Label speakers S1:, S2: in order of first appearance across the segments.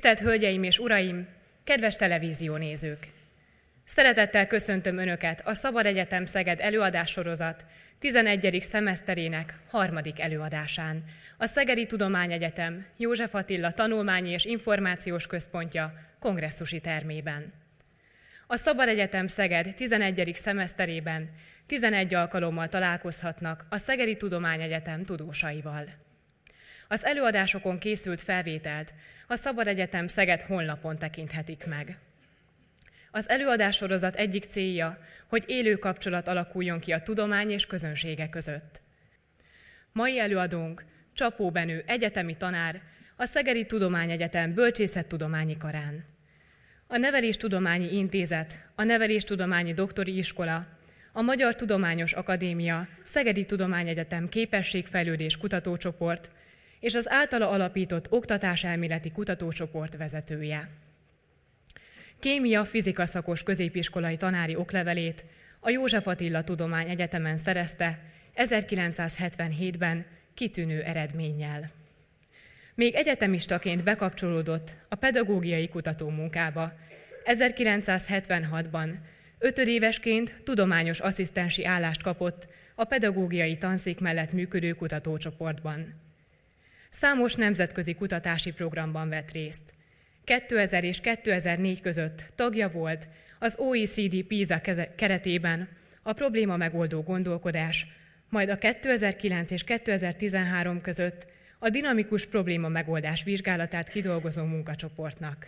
S1: Tisztelt Hölgyeim és Uraim, kedves televíziónézők! Szeretettel köszöntöm Önöket a Szabad Egyetem Szeged előadássorozat 11. szemeszterének 3. előadásán, a Szegedi Tudományegyetem József Attila Tanulmányi és Információs Központja kongresszusi termében. A Szabad Egyetem Szeged 11. szemeszterében 11 alkalommal találkozhatnak a Szegedi Tudományegyetem tudósaival. Az előadásokon készült felvételt a Szabad Egyetem Szeged honlapon tekinthetik meg. Az előadássorozat egyik célja, hogy élő kapcsolat alakuljon ki a tudomány és közönsége között. Mai előadónk Csapó Benő egyetemi tanár, a Szegedi Tudományegyetem Bölcsészettudományi Karán. A Neveléstudományi Intézet, a Neveléstudományi Doktori Iskola, a Magyar Tudományos Akadémia, Szegedi Tudományegyetem Képességfejlődés Kutatócsoport és az általa alapított oktatáselméleti kutatócsoport vezetője. Kémia-fizika szakos középiskolai tanári oklevelét a József Attila Tudományegyetemen szerezte 1977-ben kitűnő eredménnyel. Még egyetemistaként bekapcsolódott a pedagógiai kutatómunkába. 1976-ban 5 évesként tudományos asszisztensi állást kapott a pedagógiai tanszék mellett működő kutatócsoportban. Számos nemzetközi kutatási programban vett részt. 2000 és 2004 között tagja volt az OECD PISA keretében a probléma megoldó gondolkodás, majd a 2009 és 2013 között a dinamikus probléma megoldás vizsgálatát kidolgozó munkacsoportnak.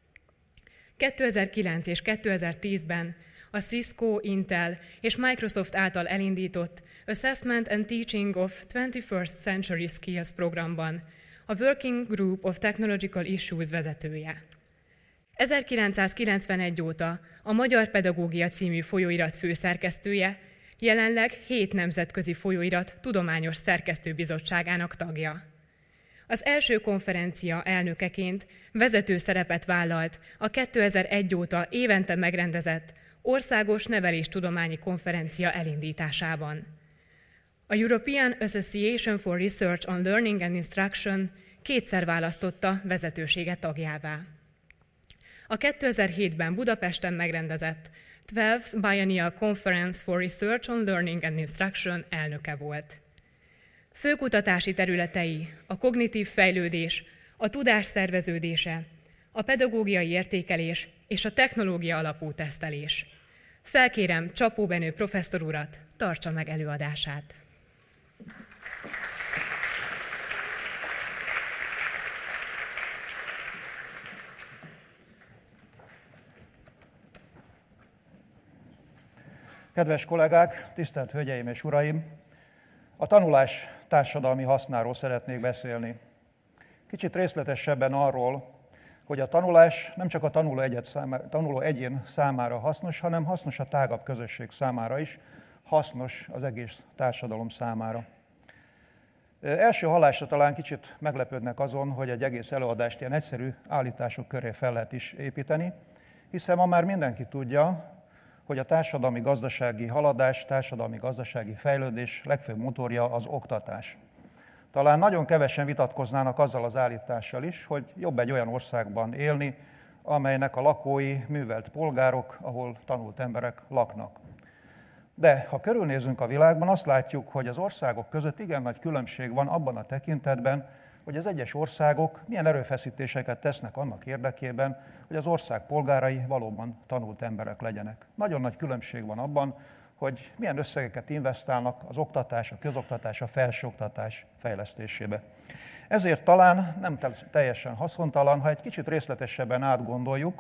S1: 2009 és 2010-ben a Cisco, Intel és Microsoft által elindított Assessment and Teaching of 21st Century Skills programban a Working Group of Technological Issues vezetője. 1991 óta a Magyar Pedagógia című folyóirat főszerkesztője, jelenleg 7 nemzetközi folyóirat tudományos szerkesztőbizottságának tagja. Az első konferencia elnökeként vezető szerepet vállalt a 2001 óta évente megrendezett Országos Neveléstudományi Konferencia elindításában. A European Association for Research on Learning and Instruction 2-szer választotta vezetősége tagjává. A 2007-ben Budapesten megrendezett 12th Biennial Conference for Research on Learning and Instruction elnöke volt. Főkutatási területei a kognitív fejlődés, a tudás szerveződése, a pedagógiai értékelés és a technológia alapú tesztelés. Felkérem Csapó Benő professzor urat, tartsa meg előadását.
S2: Kedves kollégák, tisztelt Hölgyeim és Uraim! A tanulás társadalmi hasznáról szeretnék beszélni. Kicsit részletesebben arról, hogy a tanulás nem csak a tanuló egyén számára hasznos, hanem hasznos a tágabb közösség számára is, hasznos az egész társadalom számára. Első hallásra talán kicsit meglepődnek azon, hogy egy egész előadást ilyen egyszerű állítások köré fel lehet is építeni, hiszen ma már mindenki tudja, hogy a társadalmi-gazdasági haladás, társadalmi-gazdasági fejlődés legfőbb motorja az oktatás. Talán nagyon kevesen vitatkoznának azzal az állítással is, hogy jobb egy olyan országban élni, amelynek a lakói művelt polgárok, ahol tanult emberek laknak. De ha körülnézünk a világban, azt látjuk, hogy az országok között igen nagy különbség van abban a tekintetben, hogy az egyes országok milyen erőfeszítéseket tesznek annak érdekében, hogy az ország polgárai valóban tanult emberek legyenek. Nagyon nagy különbség van abban, hogy milyen összegeket investálnak az oktatás, a közoktatás, a felsőoktatás fejlesztésébe. Ezért talán nem teljesen haszontalan, ha egy kicsit részletesebben átgondoljuk,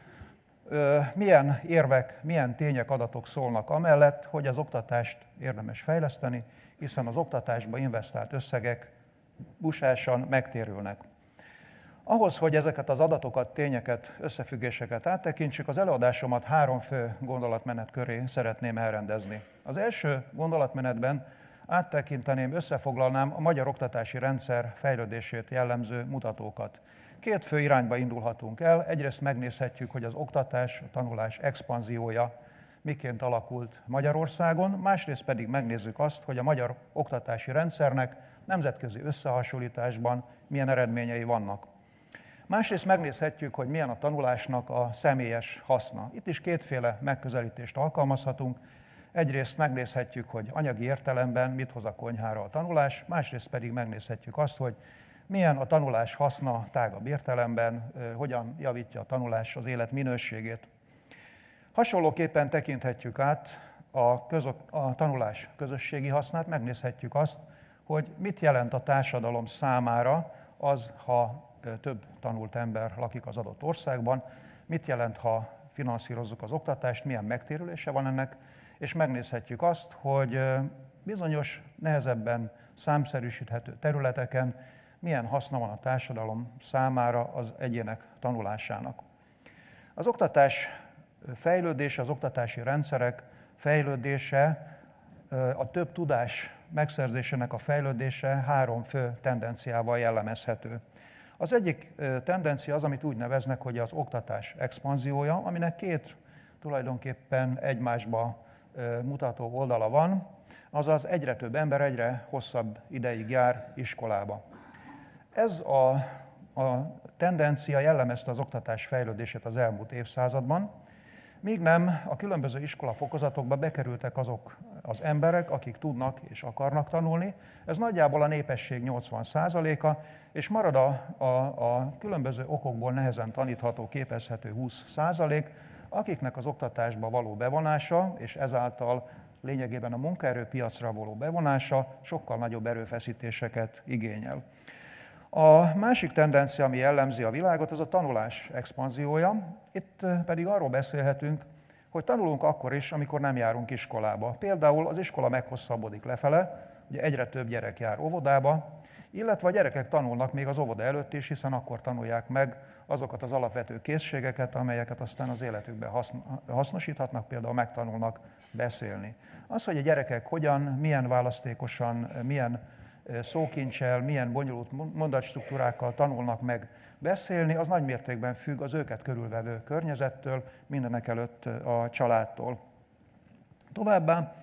S2: milyen érvek, milyen tények, adatok szólnak amellett, hogy az oktatást érdemes fejleszteni, hiszen az oktatásba investált összegek busásan megtérülnek. Ahhoz, hogy ezeket az adatokat, tényeket, összefüggéseket áttekintsük, az előadásomat 3 fő gondolatmenet köré szeretném elrendezni. Az első gondolatmenetben áttekinteném, összefoglalnám a magyar oktatási rendszer fejlődését jellemző mutatókat. 2 fő irányba indulhatunk el. Egyrészt megnézhetjük, hogy az oktatás, a tanulás expanziója miként alakult Magyarországon, másrészt pedig megnézzük azt, hogy a magyar oktatási rendszernek nemzetközi összehasonlításban milyen eredményei vannak. Másrészt megnézhetjük, hogy milyen a tanulásnak a személyes haszna. Itt is kétféle megközelítést alkalmazhatunk. Egyrészt megnézhetjük, hogy anyagi értelemben mit hoz a konyhára a tanulás, másrészt pedig megnézhetjük azt, hogy milyen a tanulás haszna tágabb értelemben, hogyan javítja a tanulás az élet minőségét. Hasonlóképpen tekinthetjük át a tanulás közösségi hasznát, megnézhetjük azt, hogy mit jelent a társadalom számára az, ha több tanult ember lakik az adott országban, mit jelent, ha finanszírozzuk az oktatást, milyen megtérülése van ennek, és megnézhetjük azt, hogy bizonyos nehezebben számszerűsíthető területeken milyen haszna van a társadalom számára az egyének tanulásának. Az oktatás fejlődése, az oktatási rendszerek fejlődése, a több tudás megszerzésének a fejlődése 3 fő tendenciával jellemezhető. Az egyik tendencia az, amit úgy neveznek, hogy az oktatás expanziója, aminek 2 tulajdonképpen egymásba mutató oldala van, azaz egyre több ember egyre hosszabb ideig jár iskolába. Ez a tendencia jellemezte az oktatás fejlődését az elmúlt évszázadban, míg nem a különböző iskolafokozatokba bekerültek azok az emberek, akik tudnak és akarnak tanulni. Ez nagyjából a népesség 80%-a, és marad a különböző okokból nehezen tanítható, képezhető 20%, akiknek az oktatásba való bevonása, és ezáltal lényegében a munkaerőpiacra való bevonása sokkal nagyobb erőfeszítéseket igényel. A másik tendencia, ami jellemzi a világot, az a tanulás expanziója. Itt pedig arról beszélhetünk, hogy tanulunk akkor is, amikor nem járunk iskolába. Például az iskola meghosszabbodik lefele, ugye egyre több gyerek jár óvodába, illetve a gyerekek tanulnak még az óvoda előtt is, hiszen akkor tanulják meg azokat az alapvető készségeket, amelyeket aztán az életükben hasznosíthatnak, például megtanulnak beszélni. Az, hogy a gyerekek hogyan, milyen választékosan, milyen szókincsel, milyen bonyolult mondatstruktúrákkal tanulnak meg beszélni, az nagy mértékben függ az őket körülvevő környezettől, mindenekelőtt a családtól. Továbbá,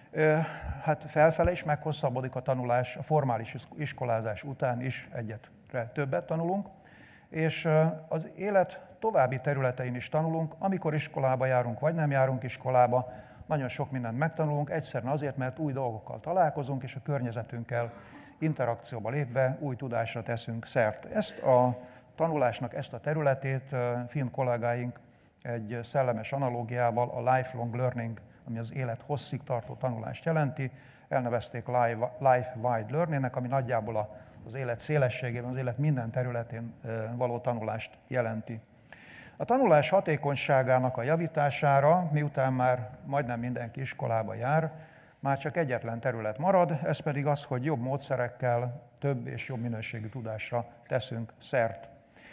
S2: hát felfele is meghosszabbodik a tanulás, a formális iskolázás után is egyre többet tanulunk, és az élet további területein is tanulunk, amikor iskolába járunk, vagy nem járunk iskolába, nagyon sok mindent megtanulunk, egyszerűen azért, mert új dolgokkal találkozunk, és a környezetünkkel interakcióba lépve új tudásra teszünk szert. Ezt a tanulásnak ezt a területét finn kollégáink egy szellemes analógiával, a lifelong learning, ami az élet hosszig tartó tanulást jelenti, elnevezték life-wide learningnek, ami nagyjából az élet szélességében, az élet minden területén való tanulást jelenti. A tanulás hatékonyságának a javítására, miután már majdnem mindenki iskolába jár, már csak egyetlen terület marad, ez pedig az, hogy jobb módszerekkel több és jobb minőségű tudásra teszünk szert.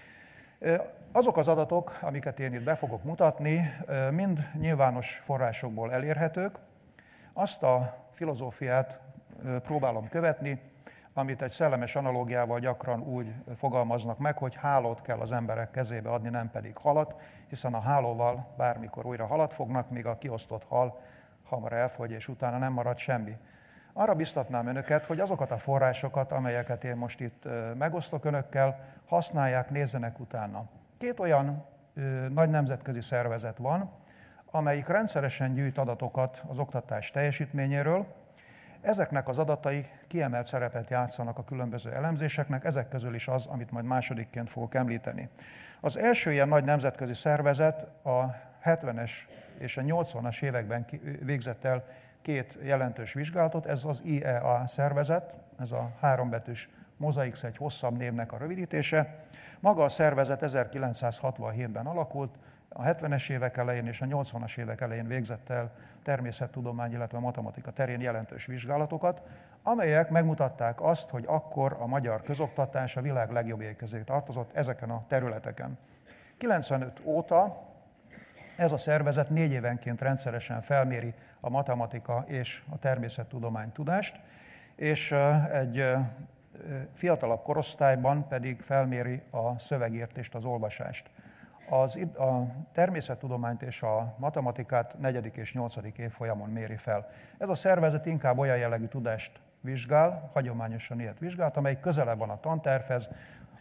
S2: Azok az adatok, amiket én itt be fogok mutatni, mind nyilvános forrásokból elérhetők. Azt a filozófiát próbálom követni, amit egy szellemes analógiával gyakran úgy fogalmaznak meg, hogy hálót kell az emberek kezébe adni, nem pedig halat, hiszen a hálóval bármikor újra halat fognak, míg a kiosztott hal hamar elfogy, és utána nem marad semmi. Arra biztatnám önöket, hogy azokat a forrásokat, amelyeket én most itt megosztok önökkel, használják, nézzenek utána. 2 olyan nagy nemzetközi szervezet van, amelyik rendszeresen gyűjt adatokat az oktatás teljesítményéről. Ezeknek az adatai kiemelt szerepet játszanak a különböző elemzéseknek, ezek közül is az, amit majd másodikként fogok említeni. Az első ilyen nagy nemzetközi szervezet a 70-es és a 80-as években végzett el 2 jelentős vizsgálatot, ez az IEA szervezet, ez a 3 betűs Mosaics egy hosszabb névnek a rövidítése. Maga a szervezet 1967-ben alakult, a 70-es évek elején és a 80-as évek elején végzett el természettudomány, illetve matematika terén jelentős vizsgálatokat, amelyek megmutatták azt, hogy akkor a magyar közoktatás a világ legjobbjai közé tartozott ezeken a területeken. 95 óta ez a szervezet 4 évenként rendszeresen felméri a matematika és a természettudomány tudást, és egy fiatalabb korosztályban pedig felméri a szövegértést, az olvasást. A természettudományt és a matematikát 4. és 8. évfolyamon méri fel. Ez a szervezet inkább olyan jellegű tudást vizsgál, hagyományosan ilyet vizsgált, amely közelebb van a tantervhez,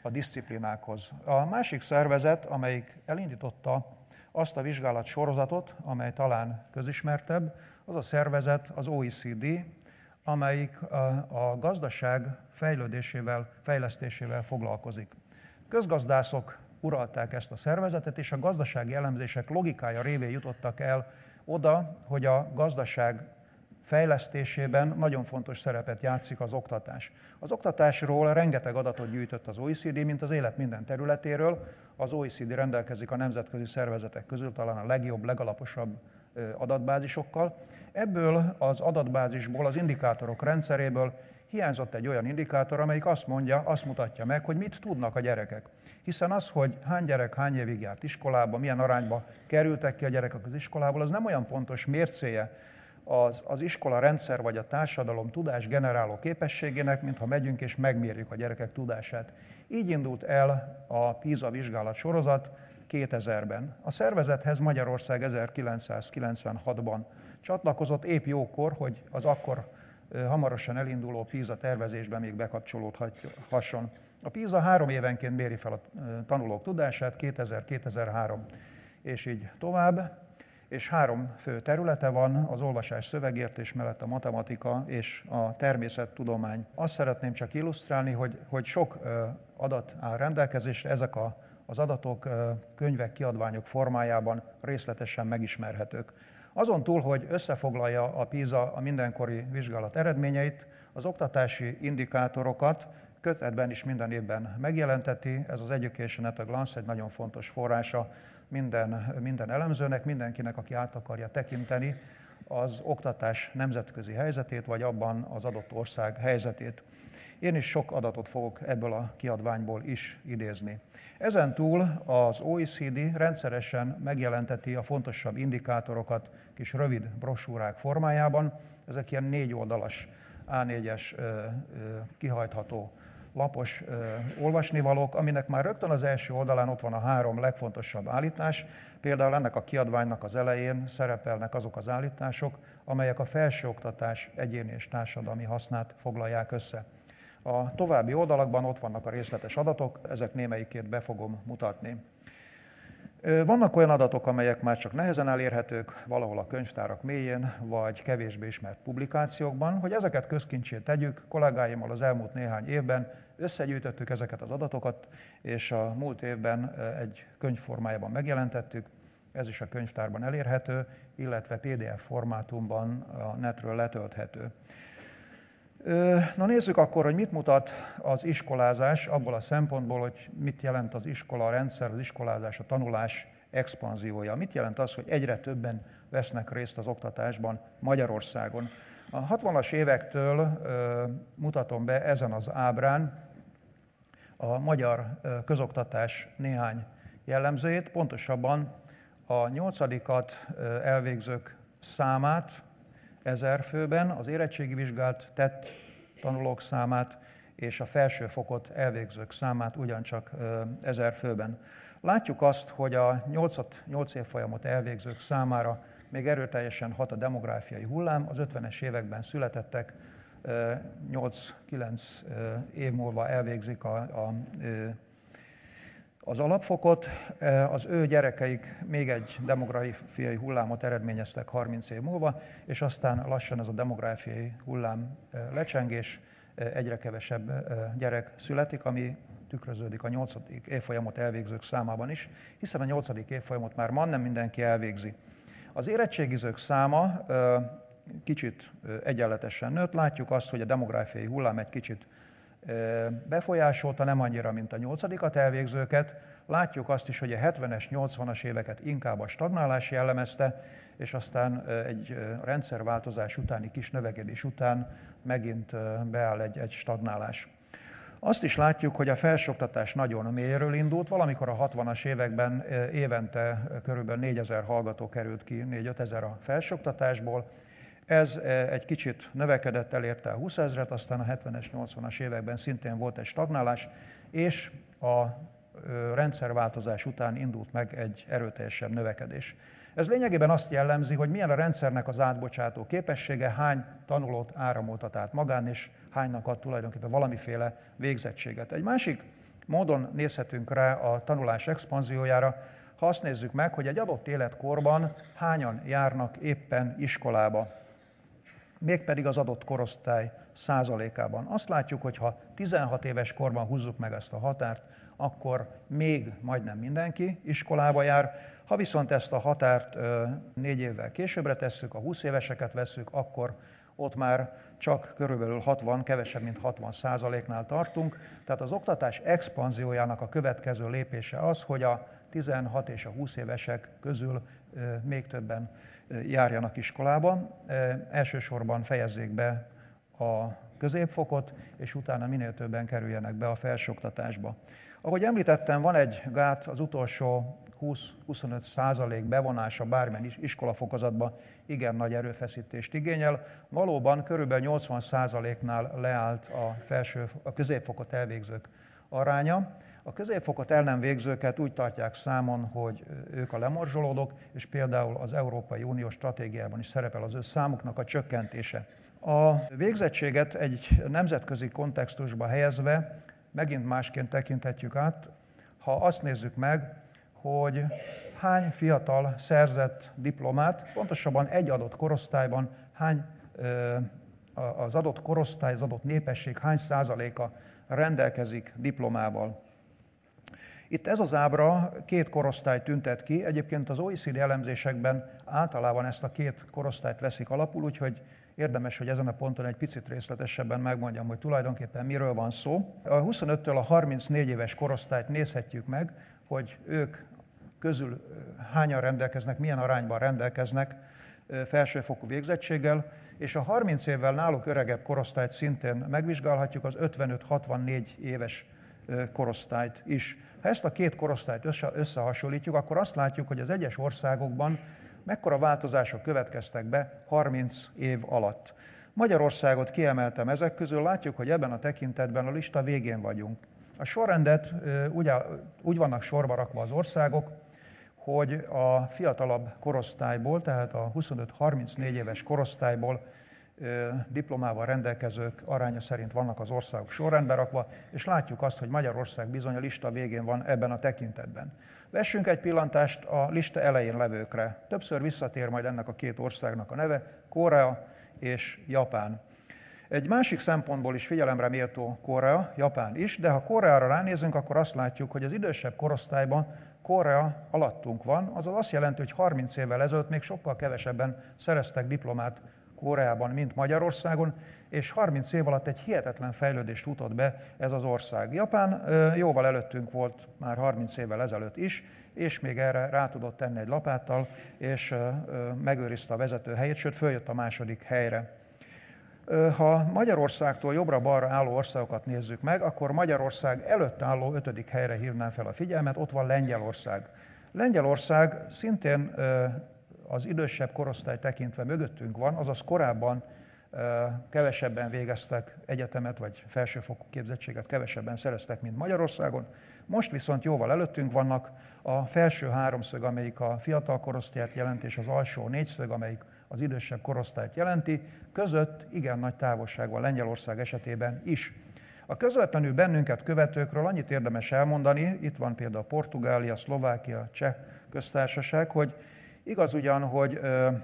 S2: a diszciplinákhoz. A másik szervezet, amelyik elindította azt a vizsgálat sorozatot, amely talán közismertebb, az a szervezet az OECD, amelyik a gazdaság fejlődésével, fejlesztésével foglalkozik. Közgazdászok uralták ezt a szervezetet, és a gazdasági elemzések logikája révén jutottak el oda, hogy a gazdaság fejlesztésében nagyon fontos szerepet játszik az oktatás. Az oktatásról rengeteg adatot gyűjtött az OECD, mint az élet minden területéről. Az OECD rendelkezik a nemzetközi szervezetek közül talán a legjobb, legalaposabb adatbázisokkal. Ebből az adatbázisból, az indikátorok rendszeréből hiányzott egy olyan indikátor, amelyik azt mutatja meg, hogy mit tudnak a gyerekek. Hiszen az, hogy hány gyerek hány évig járt iskolába, milyen arányba kerültek ki a gyerekek az iskolából, az nem olyan pontos mércéje az iskola rendszer vagy a társadalom tudás generáló képességének, mintha megyünk és megmérjük a gyerekek tudását. Így indult el a PISA vizsgálat sorozat 2000-ben. A szervezethez Magyarország 1996-ban csatlakozott, épp jókor, hogy az akkor hamarosan elinduló PISA tervezésben még bekapcsolódhasson. A PISA 3 évenként méri fel a tanulók tudását, 2000-2003 és így tovább, és 3 fő területe van, az olvasás szövegértés mellett a matematika és a természettudomány. Azt szeretném csak illusztrálni, hogy sok adat áll rendelkezésre, ezek az adatok könyvek, kiadványok formájában részletesen megismerhetők. Azon túl, hogy összefoglalja a PISA a mindenkori vizsgálat eredményeit, az oktatási indikátorokat kötetben is minden évben megjelenteti. Ez az Education at a Glance egy nagyon fontos forrása minden elemzőnek, mindenkinek, aki át akarja tekinteni az oktatás nemzetközi helyzetét, vagy abban az adott ország helyzetét. Én is sok adatot fogok ebből a kiadványból is idézni. Ezen túl az OECD rendszeresen megjelenteti a fontosabb indikátorokat kis rövid brossúrák formájában. Ezek ilyen 4 oldalas A4-es kihajtható lapos olvasnivalók, aminek már rögtön az első oldalán ott van a 3 legfontosabb állítás. Például ennek a kiadványnak az elején szerepelnek azok az állítások, amelyek a felsőoktatás egyéni és társadalmi hasznát foglalják össze. A további oldalakban ott vannak a részletes adatok, ezek némelyikét be fogom mutatni. Vannak olyan adatok, amelyek már csak nehezen elérhetők, valahol a könyvtárak mélyén, vagy kevésbé ismert publikációkban. Hogy ezeket közkincsé tegyük, kollégáimmal az elmúlt néhány évben összegyűjtöttük ezeket az adatokat, és a múlt évben egy könyv formájában megjelentettük. Ez is a könyvtárban elérhető, illetve PDF formátumban a netről letölthető. Na nézzük akkor, hogy mit mutat az iskolázás abból a szempontból, hogy mit jelent az iskola rendszer, az iskolázás, a tanulás expanziója. Mit jelent az, hogy egyre többen vesznek részt az oktatásban Magyarországon. A 60-as évektől mutatom be ezen az ábrán a magyar közoktatás néhány jellemzőjét, pontosabban a 8-at elvégzők számát 1000 főben, az érettségi vizsgát tett tanulók számát és a felsőfokot elvégzők számát ugyancsak 1000 főben. Látjuk azt, hogy a 8 évfolyamot elvégzők számára még erőteljesen hat a demográfiai hullám. Az 50-es években születettek 8-9 év múlva elvégzik az alapfokot, az ő gyerekeik még egy demográfiai hullámot eredményeztek 30 év múlva, és aztán lassan ez a demográfiai hullám lecsengés, egyre kevesebb gyerek születik, ami tükröződik a 8. évfolyamot elvégzők számában is, hiszen a 8. évfolyamot már nem mindenki elvégzi. Az érettségizők száma kicsit egyenletesen nőtt, látjuk azt, hogy a demográfiai hullám egy kicsit befolyásolta, nem annyira, mint a 8-at elvégzőket. Látjuk azt is, hogy a 70-es, 80-as éveket inkább a stagnálás jellemezte, és aztán egy rendszerváltozás utáni kis növekedés után megint beáll egy stagnálás. Azt is látjuk, hogy a felsőoktatás nagyon mélyről indult, valamikor a 60-as években évente körülbelül 4000 hallgató került ki, 4-5 ezer a felsőoktatásból. Ez egy kicsit növekedett, elérte a 20 000-et, aztán a 70-es, 80-as években szintén volt egy stagnálás, és a rendszerváltozás után indult meg egy erőteljesebb növekedés. Ez lényegében azt jellemzi, hogy milyen a rendszernek az átbocsátó képessége, hány tanulót áramoltat át magán, és hánynak ad tulajdonképpen valamiféle végzettséget. Egy másik módon nézhetünk rá a tanulás expanziójára, ha azt nézzük meg, hogy egy adott életkorban hányan járnak éppen iskolába, mégpedig az adott korosztály százalékában. Azt látjuk, hogy ha 16 éves korban húzzuk meg ezt a határt, akkor még majdnem mindenki iskolába jár. Ha viszont ezt a határt 4 évvel későbbre tesszük, a 20 éveseket vesszük, akkor ott már csak körülbelül 60, kevesebb mint 60%-nál tartunk. Tehát az oktatás expanziójának a következő lépése az, hogy a 16 és a 20 évesek közül még többen járjanak iskolába. Elsősorban fejezzék be a középfokot, és utána minél többen kerüljenek be a felsőoktatásba. Ahogy említettem, van egy gát, az utolsó 20-25% bevonása bármilyen iskolafokozatba igen nagy erőfeszítést igényel. Valóban körülbelül 80%-nál leállt a középfokot elvégzők aránya. A középfokot el nem végzőket úgy tartják számon, hogy ők a lemorzsolódók, és például az Európai Unió stratégiában is szerepel az ő számuknak a csökkentése. A végzettséget egy nemzetközi kontextusba helyezve megint másként tekinthetjük át, ha azt nézzük meg, hogy hány fiatal szerzett diplomát, pontosabban egy adott korosztályban az adott korosztály, az adott népesség hány százaléka rendelkezik diplomával. Itt ez az ábra 2 korosztályt tüntet ki, egyébként az OECD elemzésekben általában ezt a 2 korosztályt veszik alapul, úgyhogy érdemes, hogy ezen a ponton egy picit részletesebben megmondjam, hogy tulajdonképpen miről van szó. A 25-től a 34 éves korosztályt nézhetjük meg, hogy ők közül hányan rendelkeznek, milyen arányban rendelkeznek felsőfokú végzettséggel, és a 30 évvel náluk öregebb korosztályt szintén megvizsgálhatjuk, az 55-64 éves korosztályt is. Ha ezt a 2 korosztályt összehasonlítjuk, akkor azt látjuk, hogy az egyes országokban mekkora változások következtek be 30 év alatt. Magyarországot kiemeltem ezek közül, látjuk, hogy ebben a tekintetben a lista végén vagyunk. A sorrendet úgy vannak sorba rakva az országok, hogy a fiatalabb korosztályból, tehát a 25-34 éves korosztályból diplomával rendelkezők aránya szerint vannak az országok sorrendbe rakva, és látjuk azt, hogy Magyarország bizony a lista végén van ebben a tekintetben. Vessünk egy pillantást a lista elején levőkre. Többször visszatér majd ennek a 2 országnak a neve, Korea és Japán. Egy másik szempontból is figyelemre méltó Korea, Japán is, de ha Koreára ránézünk, akkor azt látjuk, hogy az idősebb korosztályban Korea alattunk van, azaz azt jelenti, hogy 30 évvel ezelőtt még sokkal kevesebben szereztek diplomát Koreában, mint Magyarországon, és 30 év alatt egy hihetetlen fejlődést futott be ez az ország. Japán jóval előttünk volt már 30 évvel ezelőtt is, és még erre rá tudott tenni egy lapáttal, és megőrizte a vezető helyét, sőt följött a második helyre. Ha Magyarországtól jobbra-balra álló országokat nézzük meg, akkor Magyarország előtt álló 5. helyre hívnám fel a figyelmet, ott van Lengyelország. Lengyelország szintén az idősebb korosztály tekintve mögöttünk van, azaz korábban kevesebben végeztek egyetemet, vagy felsőfokú képzettséget kevesebben szereztek, mint Magyarországon. Most viszont jóval előttünk vannak, a felső 3 szög, amelyik a fiatal korosztályt jelenti, és az alsó 4 szög, amelyik az idősebb korosztályt jelenti, között igen nagy távolság van Lengyelország esetében is. A közvetlenül bennünket követőkről annyit érdemes elmondani, itt van például Portugália, Szlovákia, Cseh köztársaság, hogy igaz ugyan, hogy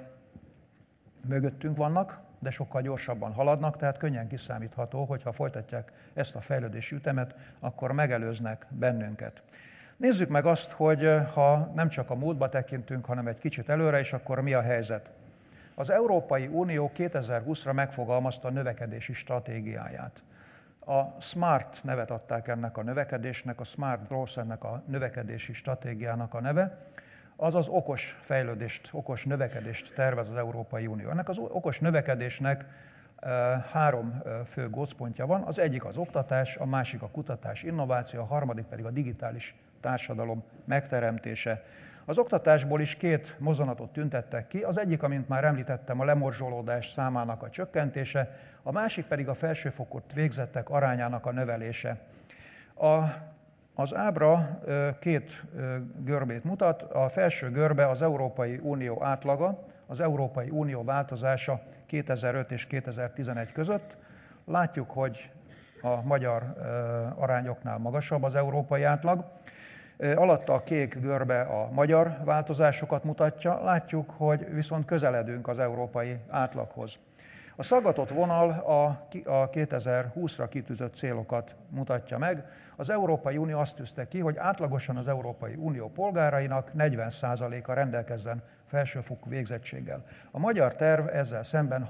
S2: mögöttünk vannak, de sokkal gyorsabban haladnak, tehát könnyen kiszámítható, hogy ha folytatják ezt a fejlődési ütemet, akkor megelőznek bennünket. Nézzük meg azt, hogy ha nem csak a múltba tekintünk, hanem egy kicsit előre, és akkor mi a helyzet. Az Európai Unió 2020-ra megfogalmazta a növekedési stratégiáját. A SMART nevet adták ennek a növekedésnek, a Smart Growth ennek a növekedési stratégiának a neve, azaz okos fejlődést, okos növekedést tervez az Európai Unió. Ennek az okos növekedésnek 3 fő gócpontja van, az egyik az oktatás, a másik a kutatás, innováció, a harmadik pedig a digitális társadalom megteremtése. Az oktatásból is 2 mozzanatot tüntettek ki, az egyik, amint már említettem, a lemorzsolódás számának a csökkentése, a másik pedig a felsőfokot végzettek arányának a növelése. Az ábra 2 görbét mutat, a felső görbe az Európai Unió átlaga, az Európai Unió változása 2005 és 2011 között. Látjuk, hogy a magyar arányoknál magasabb az európai átlag. Alatta a kék görbe a magyar változásokat mutatja, látjuk, hogy viszont közeledünk az európai átlaghoz. A szaggatott vonal a 2020-ra kitűzött célokat mutatja meg. Az Európai Unió azt tűzte ki, hogy átlagosan az Európai Unió polgárainak 40%-a rendelkezzen felsőfokú végzettséggel. A magyar terv ezzel szemben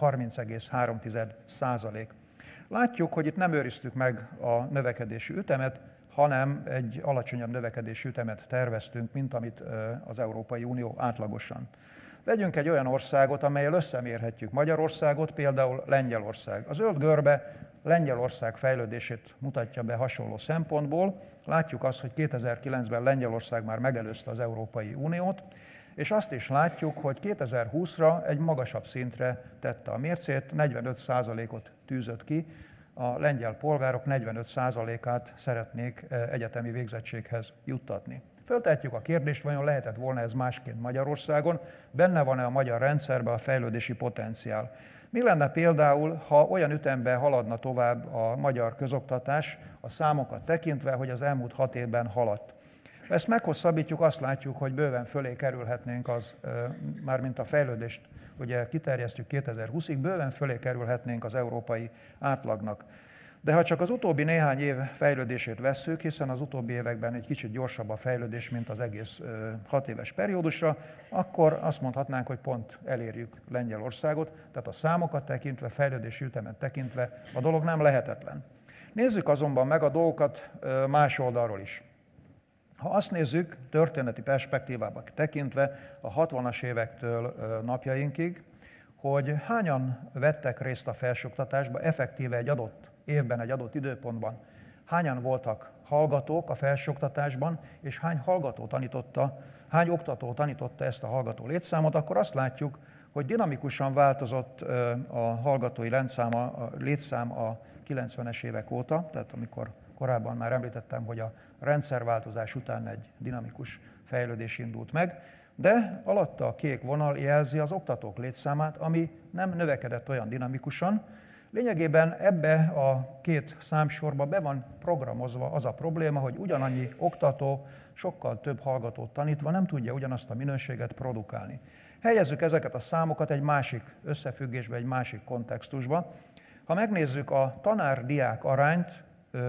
S2: 30,3%. Látjuk, hogy itt nem őriztük meg a növekedési ütemet, hanem egy alacsonyabb növekedési ütemet terveztünk, mint amit az Európai Unió átlagosan. Vegyünk egy olyan országot, amellyel összemérhetjük Magyarországot, például Lengyelország. A zöld görbe Lengyelország fejlődését mutatja be hasonló szempontból. Látjuk azt, hogy 2009-ben Lengyelország már megelőzte az Európai Uniót, és azt is látjuk, hogy 2020-ra egy magasabb szintre tette a mércét, 45%-ot tűzött ki, a lengyel polgárok 45%-át szeretnék egyetemi végzettséghez juttatni. Föltehetjük a kérdést, vajon lehetett volna ez másként Magyarországon, benne van-e a magyar rendszerben a fejlődési potenciál. Mi lenne például, ha olyan ütemben haladna tovább a magyar közoktatás a számokat tekintve, hogy az elmúlt 6 évben haladt? Ha ezt meghosszabbítjuk, azt látjuk, hogy bőven fölé kerülhetnénk mármint a fejlődést, ugye kiterjesztjük 2020-ig, bőven fölé kerülhetnénk az európai átlagnak. De ha csak az utóbbi néhány év fejlődését vesszük, hiszen az utóbbi években egy kicsit gyorsabb a fejlődés, mint az egész 6 éves periódusra, akkor azt mondhatnánk, hogy pont elérjük Lengyelországot, tehát a számokat tekintve, fejlődési ütemet tekintve a dolog nem lehetetlen. Nézzük azonban meg a dolgokat más oldalról is. Ha azt nézzük, történeti perspektívába tekintve a 60-as évektől napjainkig, hogy hányan vettek részt a felsőoktatásba, effektíve egy adott évben, egy adott időpontban, hányan voltak hallgatók a felsőoktatásban, és hány oktató tanította ezt a hallgató létszámot, akkor azt látjuk, hogy dinamikusan változott a hallgatói létszám a 90-es évek óta, tehát amikor korábban már említettem, hogy a rendszerváltozás után egy dinamikus fejlődés indult meg, de alatta a kék vonal jelzi az oktatók létszámát, ami nem növekedett olyan dinamikusan. Lényegében ebbe a két számsorba be van programozva az a probléma, hogy ugyanannyi oktató sokkal több hallgatót tanítva nem tudja ugyanazt a minőséget produkálni. Helyezzük ezeket a számokat egy másik összefüggésbe, egy másik kontextusba. Ha megnézzük a tanár-diák arányt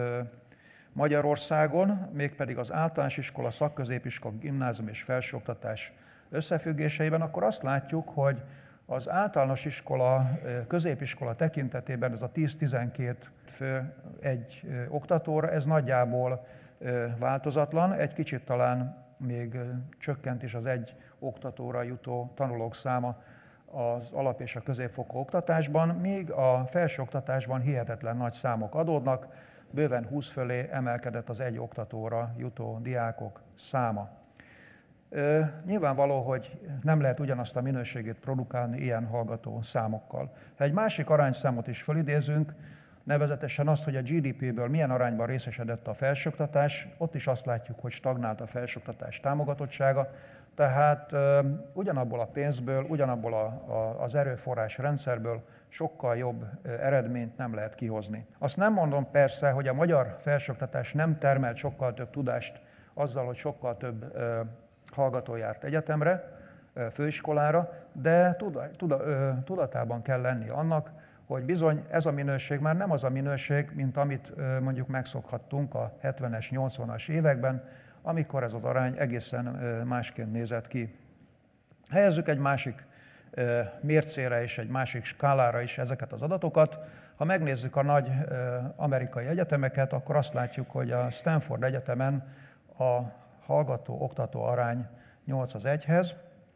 S2: Magyarországon, mégpedig az általános iskola, szakközépiskola, gimnázium és felsőoktatás összefüggéseiben, akkor azt látjuk, hogy az általános iskola, középiskola tekintetében ez a 10-12 fő egy oktatóra, ez nagyjából változatlan, egy kicsit talán még csökkent is az egy oktatóra jutó tanulók száma az alap- és a középfokú oktatásban, míg a felsőoktatásban hihetetlen nagy számok adódnak, bőven 20 fölé emelkedett az egy oktatóra jutó diákok száma. Nyilvánvaló, hogy nem lehet ugyanazt a minőségét produkálni ilyen hallgató számokkal. Ha egy másik arányszámot is felidézünk, nevezetesen azt, hogy a GDP-ből milyen arányban részesedett a felsőoktatás, ott is azt látjuk, hogy stagnált a felsőoktatás támogatottsága, tehát ugyanabból a pénzből, ugyanabból az erőforrás rendszerből sokkal jobb eredményt nem lehet kihozni. Azt nem mondom persze, hogy a magyar felsőoktatás nem termelt sokkal több tudást azzal, hogy sokkal több hallgató járt egyetemre, főiskolára, de tudatában kell lenni annak, hogy bizony ez a minőség már nem az a minőség, mint amit mondjuk megszokhattunk a 70-es, 80-as években, amikor ez az arány egészen másként nézett ki. Helyezzük egy másik mércére és egy másik skálára is ezeket az adatokat. Ha megnézzük a nagy amerikai egyetemeket, akkor azt látjuk, hogy a Stanford Egyetemen a hallgató-oktató arány 8:1,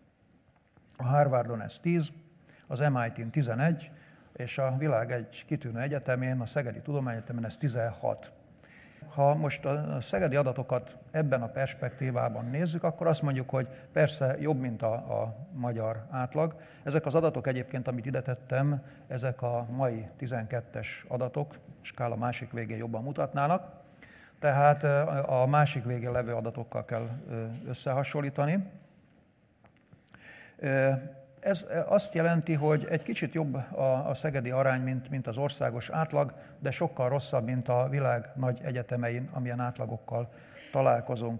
S2: a Harvardon ez 10, az MIT-n 11, és a világ egy kitűnő egyetemén, a Szegedi Tudományegyetemen ez 16. Ha most a szegedi adatokat ebben a perspektívában nézzük, akkor azt mondjuk, hogy persze jobb, mint a magyar átlag. Ezek az adatok egyébként, amit ide tettem, ezek a mai 12-es adatok, skála másik végén jobban mutatnának. Tehát a másik végén levő adatokkal kell összehasonlítani. ez azt jelenti, hogy egy kicsit jobb a szegedi arány, mint az országos átlag, de sokkal rosszabb, mint a világ nagy egyetemein, amilyen átlagokkal találkozunk.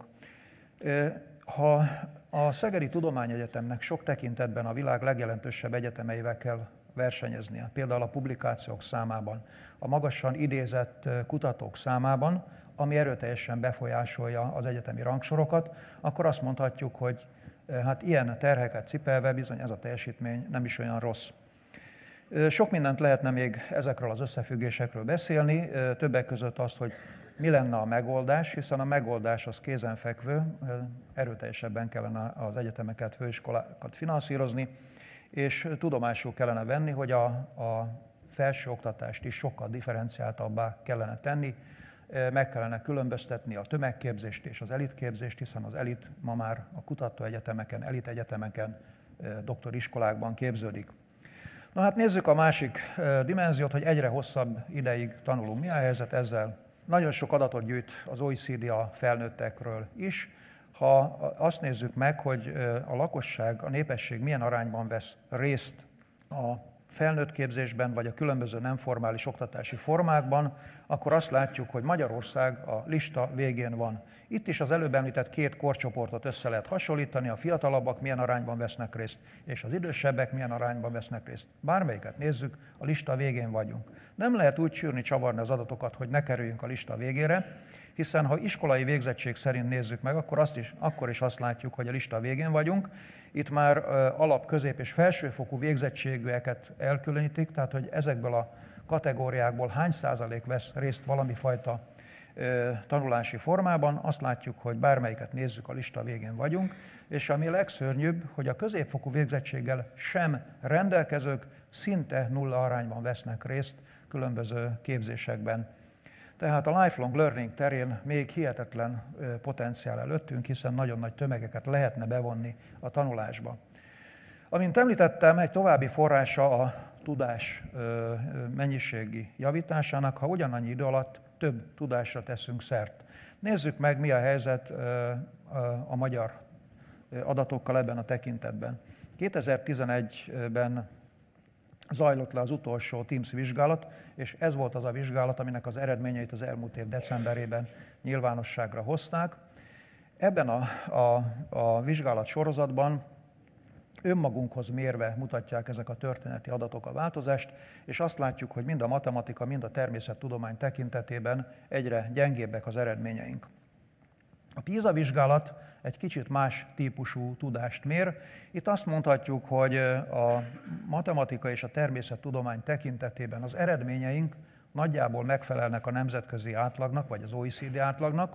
S2: Ha a Szegedi Tudományegyetemnek sok tekintetben a világ legjelentősebb egyetemeivel kell versenyeznie, például a publikációk számában, a magasan idézett kutatók számában, ami erőteljesen befolyásolja az egyetemi rangsorokat, akkor azt mondhatjuk, hogy hát ilyen terheket cipelve bizony ez a teljesítmény nem is olyan rossz. Sok mindent lehetne még ezekről az összefüggésekről beszélni, többek között azt, hogy mi lenne a megoldás, hiszen a megoldás az kézenfekvő, erőteljesebben kellene az egyetemeket, főiskolákat finanszírozni, és tudomásul kellene venni, hogy a felsőoktatást is sokkal differenciáltabbá kellene tenni, meg kellene különböztetni a tömegképzést és az elitképzést, hiszen az elit ma már a kutatóegyetemeken, elitegyetemeken, doktoriskolákban képződik. Na hát nézzük a másik dimenziót, hogy egyre hosszabb ideig tanulunk. Mi a helyzet ezzel? Nagyon sok adatot gyűjt az OECD a felnőttekről is. Ha azt nézzük meg, hogy a lakosság, a népesség milyen arányban vesz részt a felnőtt képzésben, vagy a különböző nem formális oktatási formákban, akkor azt látjuk, hogy Magyarország a lista végén van. Itt is az előbb említett két korcsoportot össze lehet hasonlítani, a fiatalabbak milyen arányban vesznek részt, és az idősebbek milyen arányban vesznek részt. Bármelyiket nézzük, a lista végén vagyunk. Nem lehet úgy csűrni, csavarni az adatokat, hogy ne kerüljünk a lista végére, hiszen ha iskolai végzettség szerint nézzük meg, akkor is azt látjuk, hogy a lista végén vagyunk. Itt már alap-, közép- és felsőfokú végzettségűeket elkülönítik, tehát hogy ezekből a kategóriákból hány százalék vesz részt valami fajta tanulási formában, azt látjuk, hogy bármelyiket nézzük, a lista végén vagyunk, és ami legszörnyűbb, hogy a középfokú végzettséggel sem rendelkezők szinte nulla arányban vesznek részt különböző képzésekben. Tehát a lifelong learning terén még hihetetlen potenciál előttünk, hiszen nagyon nagy tömegeket lehetne bevonni a tanulásba. Amint említettem, egy további forrása a tudás mennyiségi javításának, ha ugyanannyi idő alatt több tudásra teszünk szert. Nézzük meg, mi a helyzet a magyar adatokkal ebben a tekintetben. 2011-ben zajlott le az utolsó TIMSZ vizsgálat, és ez volt az a vizsgálat, aminek az eredményeit az elmúlt év decemberében nyilvánosságra hozták. Ebben a vizsgálat sorozatban önmagunkhoz mérve mutatják ezek a történeti adatok a változást, és azt látjuk, hogy mind a matematika, mind a természettudomány tekintetében egyre gyengébbek az eredményeink. A PISA vizsgálat egy kicsit más típusú tudást mér. Itt azt mondhatjuk, hogy a matematika és a természettudomány tekintetében az eredményeink nagyjából megfelelnek a nemzetközi átlagnak, vagy az OECD átlagnak.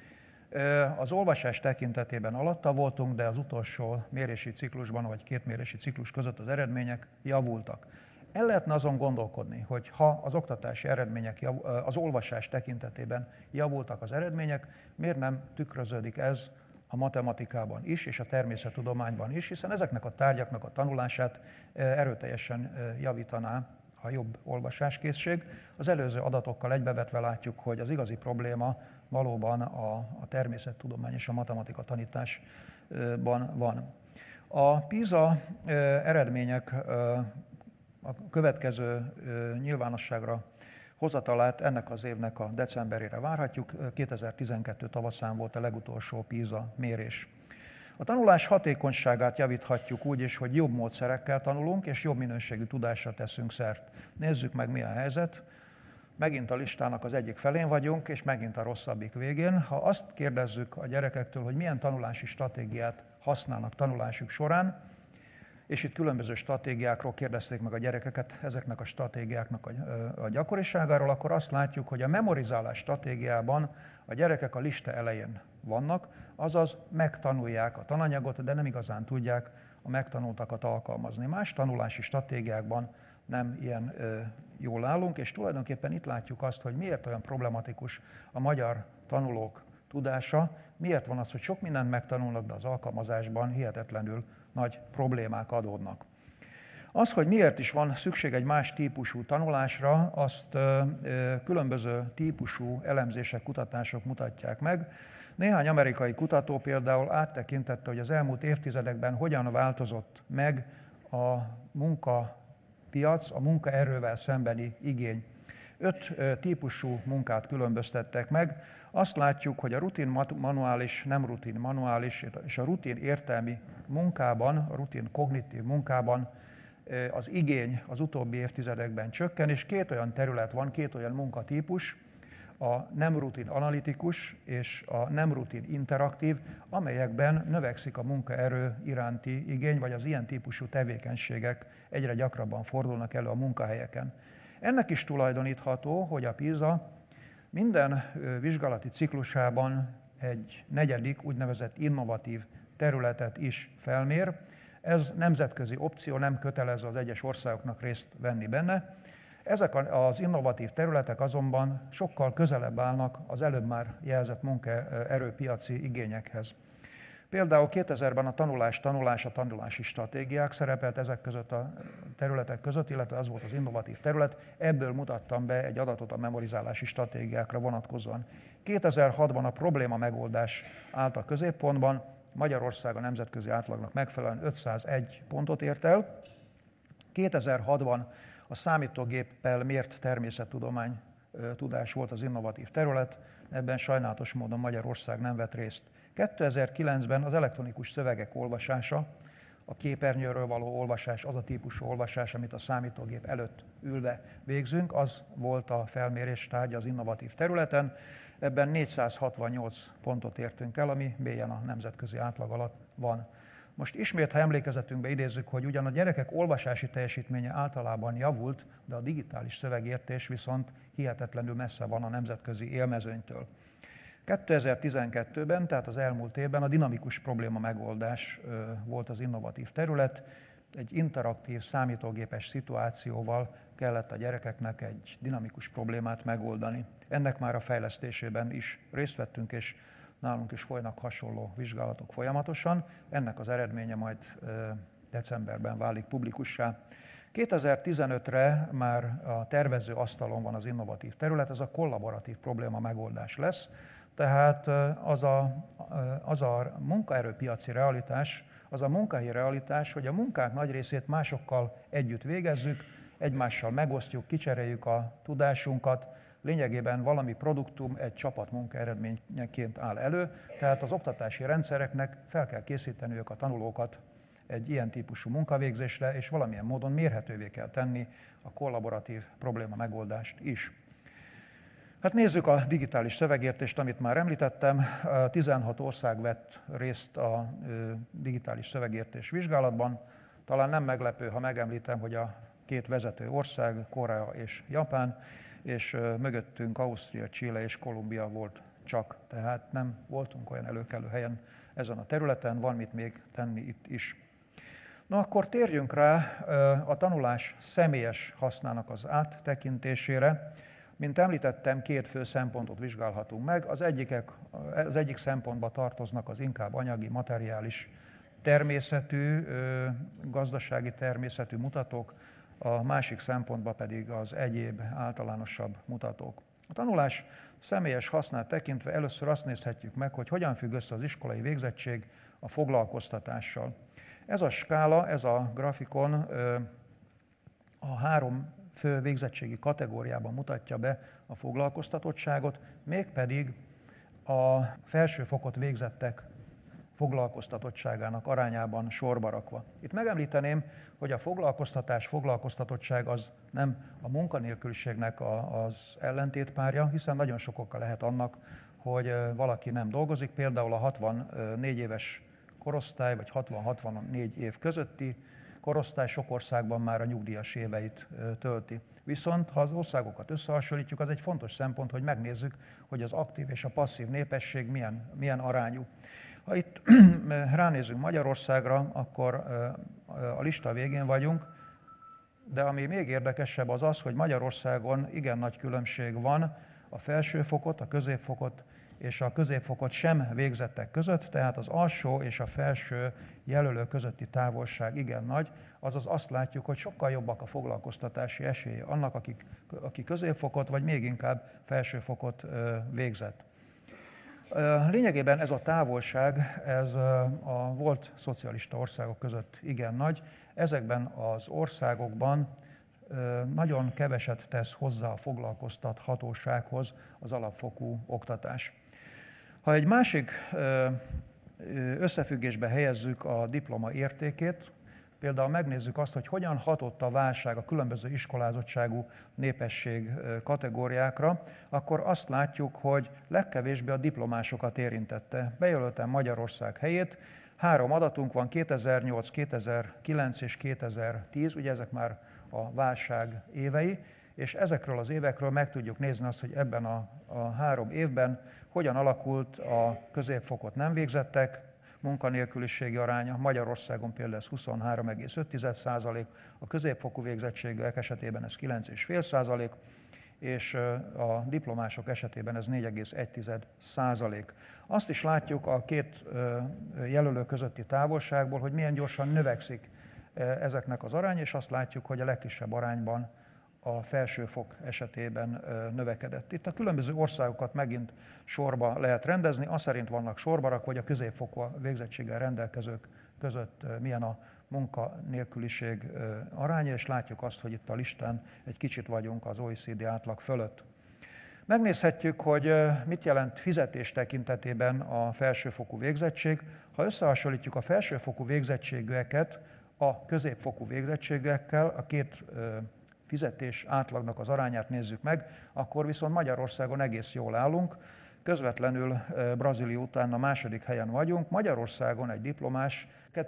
S2: Az olvasás tekintetében alatta voltunk, de az utolsó mérési ciklusban, vagy két mérési ciklus között az eredmények javultak. El lehetne azon gondolkodni, hogy ha az oktatási eredmények, az olvasás tekintetében javultak az eredmények, miért nem tükröződik ez a matematikában is, és a természettudományban is, hiszen ezeknek a tárgyaknak a tanulását erőteljesen javítaná a jobb olvasáskészség. Az előző adatokkal egybevetve látjuk, hogy az igazi probléma valóban a természettudomány és a matematika tanításban van. A PISA eredmények a következő nyilvánosságra hozatalát ennek az évnek a decemberére várhatjuk. 2012 tavaszán volt a legutolsó PISA mérés. A tanulás hatékonyságát javíthatjuk úgy is, hogy jobb módszerekkel tanulunk, és jobb minőségű tudásra teszünk szert. Nézzük meg, mi a helyzet. Megint a listának az egyik felén vagyunk, és megint a rosszabbik végén. Ha azt kérdezzük a gyerekektől, hogy milyen tanulási stratégiát használnak tanulásuk során, és itt különböző stratégiákról kérdezték meg a gyerekeket, ezeknek a stratégiáknak a gyakoriságáról, akkor azt látjuk, hogy a memorizálás stratégiában a gyerekek a lista elején vannak, azaz megtanulják a tananyagot, de nem igazán tudják a megtanultakat alkalmazni. Más tanulási stratégiákban nem ilyen jól állunk, és tulajdonképpen itt látjuk azt, hogy miért olyan problematikus a magyar tanulók tudása, miért van az, hogy sok mindent megtanulnak, de az alkalmazásban hihetetlenül nagy problémák adódnak. Az, hogy miért is van szükség egy más típusú tanulásra, azt különböző típusú elemzések, kutatások mutatják meg. Néhány amerikai kutató például áttekintette, hogy az elmúlt évtizedekben hogyan változott meg a munkapiac, a munkaerővel szembeni igény. 5 típusú munkát különböztettek meg. Azt látjuk, hogy a rutin manuális, nem rutin manuális és a rutin értelmi munkában, a rutin kognitív munkában az igény az utóbbi évtizedekben csökken, és 2 olyan terület van, 2 olyan munkatípus, a nem rutin analitikus és a nem rutin interaktív, amelyekben növekszik a munkaerő iránti igény, vagy az ilyen típusú tevékenységek egyre gyakrabban fordulnak elő a munkahelyeken. Ennek is tulajdonítható, hogy a PISA minden vizsgálati ciklusában egy 4. úgynevezett innovatív területet is felmér. Ez nemzetközi opció, nem kötelező az egyes országoknak részt venni benne. Ezek az innovatív területek azonban sokkal közelebb állnak az előbb már jelzett munkaerőpiaci igényekhez. Például 2000-ben a tanulási stratégiák szerepelt ezek között a területek között, illetve az volt az innovatív terület. Ebből mutattam be egy adatot a memorizálási stratégiákra vonatkozóan. 2006-ban a probléma megoldás állt a középpontban, Magyarország a nemzetközi átlagnak megfelelően 501 pontot ért el. 2006-ban a számítógéppel mért természettudomány tudás volt az innovatív terület, ebben sajnálatos módon Magyarország nem vett részt. 2009-ben az elektronikus szövegek olvasása, a képernyőről való olvasás, az a típusú olvasás, amit a számítógép előtt ülve végzünk, az volt a felmérés tárgya az innovatív területen. Ebben 468 pontot értünk el, ami mélyen a nemzetközi átlag alatt van. Most ismét, ha emlékezetünkbe idézzük, hogy ugyan a gyerekek olvasási teljesítménye általában javult, de a digitális szövegértés viszont hihetetlenül messze van a nemzetközi élmezőnytől. 2012-ben, tehát az elmúlt évben a dinamikus probléma megoldás volt az innovatív terület. Egy interaktív, számítógépes szituációval kellett a gyerekeknek egy dinamikus problémát megoldani. Ennek már a fejlesztésében is részt vettünk, és nálunk is folynak hasonló vizsgálatok folyamatosan. Ennek az eredménye majd decemberben válik publikussá. 2015-re már a tervező asztalon van az innovatív terület, ez a kollaboratív probléma megoldás lesz. Tehát az a munkaerőpiaci realitás, az a munkahelyi realitás, hogy a munkák nagy részét másokkal együtt végezzük, egymással megosztjuk, kicseréljük a tudásunkat, lényegében valami produktum egy csapatmunka eredményeként áll elő, tehát az oktatási rendszereknek fel kell készíteniük a tanulókat egy ilyen típusú munkavégzésre, és valamilyen módon mérhetővé kell tenni a kollaboratív probléma megoldást is. Hát nézzük a digitális szövegértést, amit már említettem. 16 ország vett részt a digitális szövegértés vizsgálatban. Talán nem meglepő, ha megemlítem, hogy a 2 vezető ország, Korea és Japán, és mögöttünk Ausztria, Chile és Kolumbia volt csak. Tehát nem voltunk olyan előkelő helyen ezen a területen, van mit még tenni itt is. Na akkor térjünk rá a tanulás személyes hasznának az áttekintésére. Mint említettem, 2 fő szempontot vizsgálhatunk meg. Az egyik szempontba tartoznak az inkább anyagi, materiális természetű, gazdasági természetű mutatók, a másik szempontba pedig az egyéb általánosabb mutatók. A tanulás személyes hasznát tekintve először azt nézhetjük meg, hogy hogyan függ össze az iskolai végzettség a foglalkoztatással. Ez a skála, ez a grafikon a 3 fő végzettségi kategóriában mutatja be a foglalkoztatottságot, mégpedig a felsőfokot végzettek foglalkoztatottságának arányában sorba rakva. Itt megemlíteném, hogy a foglalkoztatottság az nem a munkanélküliségnek az ellentétpárja, hiszen nagyon sok oka lehet annak, hogy valaki nem dolgozik, például a 64 éves korosztály, vagy 60-64 év közötti korosztály sok országban már a nyugdíjas éveit tölti. Viszont ha az országokat összehasonlítjuk, az egy fontos szempont, hogy megnézzük, hogy az aktív és a passzív népesség milyen arányú. Ha itt ránézünk Magyarországra, akkor a lista végén vagyunk, de ami még érdekesebb az az, hogy Magyarországon igen nagy különbség van a felsőfokot, a középfokot és a középfokot sem végzettek között, tehát az alsó és a felső jelölő közötti távolság igen nagy, azaz azt látjuk, hogy sokkal jobbak a foglalkoztatási esélye annak, aki középfokot, vagy még inkább felsőfokot végzett. Lényegében ez a távolság, ez a volt szocialista országok között igen nagy. Ezekben az országokban nagyon keveset tesz hozzá a foglalkoztathatósághoz az alapfokú oktatás. Ha egy másik összefüggésbe helyezzük a diploma értékét, például megnézzük azt, hogy hogyan hatott a válság a különböző iskolázottságú népesség kategóriákra, akkor azt látjuk, hogy legkevésbé a diplomásokat érintette. Bejelöltem Magyarország helyét, 3 adatunk van, 2008, 2009 és 2010, ugye ezek már a válság évei, és ezekről az évekről meg tudjuk nézni azt, hogy ebben a 3 évben hogyan alakult a középfokot nem végzettek munkanélküliségi aránya. Magyarországon például ez 23,5%, a középfokú végzettségűek esetében ez 9,5%, és a diplomások esetében ez 4,1%. Azt is látjuk a 2 jelölő közötti távolságból, hogy milyen gyorsan növekszik ezeknek az aránya, és azt látjuk, hogy a legkisebb arányban a felsőfok esetében növekedett. Itt a különböző országokat megint sorba lehet rendezni, az szerint vannak sorba rakva, hogy a középfokú végzettséggel rendelkezők között milyen a munkanélküliség aránya, és látjuk azt, hogy itt a listán egy kicsit vagyunk az OECD átlag fölött. Megnézhetjük, hogy mit jelent fizetés tekintetében a felsőfokú végzettség. Ha összehasonlítjuk a felsőfokú végzettségűeket a középfokú végzettségekkel, a 2 fizetés átlagnak az arányát nézzük meg, akkor viszont Magyarországon egész jól állunk. Közvetlenül Brazília után a második helyen vagyunk. Magyarországon egy diplomás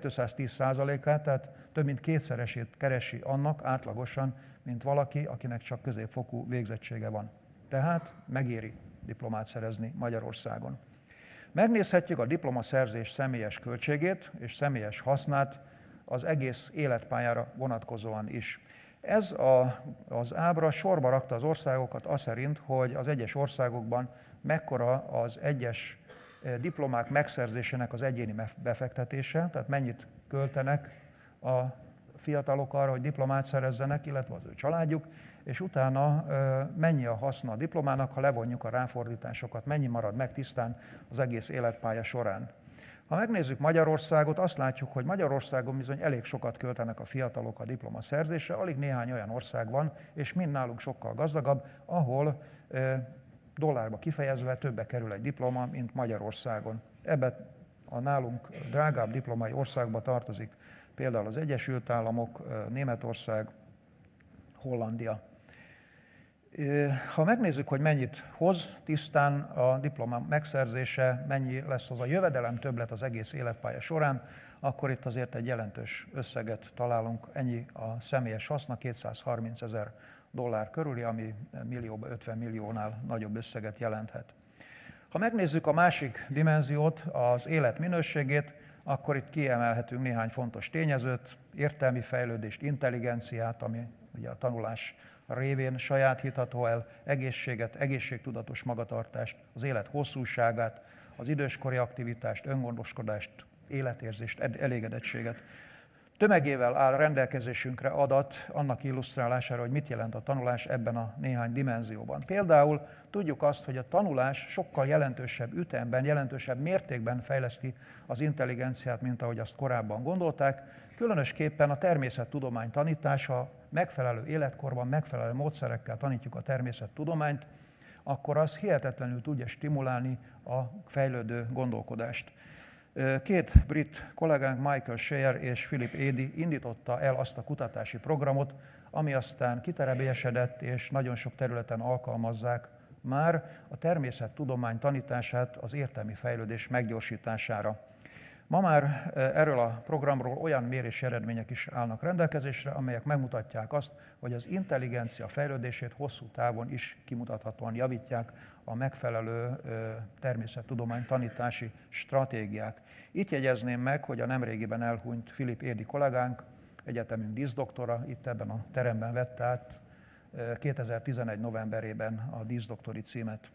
S2: 210%-át, tehát több mint 2-szeresét keresi annak átlagosan, mint valaki, akinek csak középfokú végzettsége van. Tehát megéri diplomát szerezni Magyarországon. Megnézhetjük a diplomaszerzés személyes költségét és személyes hasznát az egész életpályára vonatkozóan is. Ez az ábra sorba rakta az országokat az szerint, hogy az egyes országokban mekkora az egyes diplomák megszerzésének az egyéni befektetése, tehát mennyit költenek a fiatalok arra, hogy diplomát szerezzenek, illetve az ő családjuk, és utána mennyi a haszna a diplomának, ha levonjuk a ráfordításokat, mennyi marad meg tisztán az egész életpálya során. Ha megnézzük Magyarországot, azt látjuk, hogy Magyarországon bizony elég sokat költenek a fiatalok a diplomaszerzésre, alig néhány olyan ország van, és mind nálunk sokkal gazdagabb, ahol dollárba kifejezve többe kerül egy diploma, mint Magyarországon. Ebbe a nálunk drágább diplomai országba tartozik például az Egyesült Államok, Németország, Hollandia. Ha megnézzük, hogy mennyit hoz tisztán a diploma megszerzése, mennyi lesz az a jövedelem többlet az egész életpálya során, akkor itt azért egy jelentős összeget találunk, ennyi a személyes haszna, $230,000 körüli, ami millióba 50 milliónál nagyobb összeget jelenthet. Ha megnézzük a másik dimenziót, az élet minőségét, akkor itt kiemelhetünk néhány fontos tényezőt, értelmi fejlődést, intelligenciát, ami ugye a tanulás révén sajátítható el, egészséget, egészségtudatos magatartást, az élet hosszúságát, az időskori aktivitást, öngondoskodást, életérzést, elégedettséget. Tömegével áll rendelkezésünkre adat annak illusztrálására, hogy mit jelent a tanulás ebben a néhány dimenzióban. Például tudjuk azt, hogy a tanulás sokkal jelentősebb ütemben, jelentősebb mértékben fejleszti az intelligenciát, mint ahogy azt korábban gondolták. Különösképpen a természettudomány tanítása, megfelelő életkorban, megfelelő módszerekkel tanítjuk a természettudományt, akkor az hihetetlenül tudja stimulálni a fejlődő gondolkodást. 2 brit kollégánk, Michael Share és Philip Edey indította el azt a kutatási programot, ami aztán kiterebélyesedett, és nagyon sok területen alkalmazzák már a természettudomány tanítását az értelmi fejlődés meggyorsítására. Ma már erről a programról olyan mérési eredmények is állnak rendelkezésre, amelyek megmutatják azt, hogy az intelligencia fejlődését hosszú távon is kimutathatóan javítják a megfelelő természettudomány tanítási stratégiák. Itt jegyezném meg, hogy a nemrégiben elhunyt Philip Edey kollégánk, egyetemünk díszdoktora, itt ebben a teremben vette át 2011. novemberében a díszdoktori címet.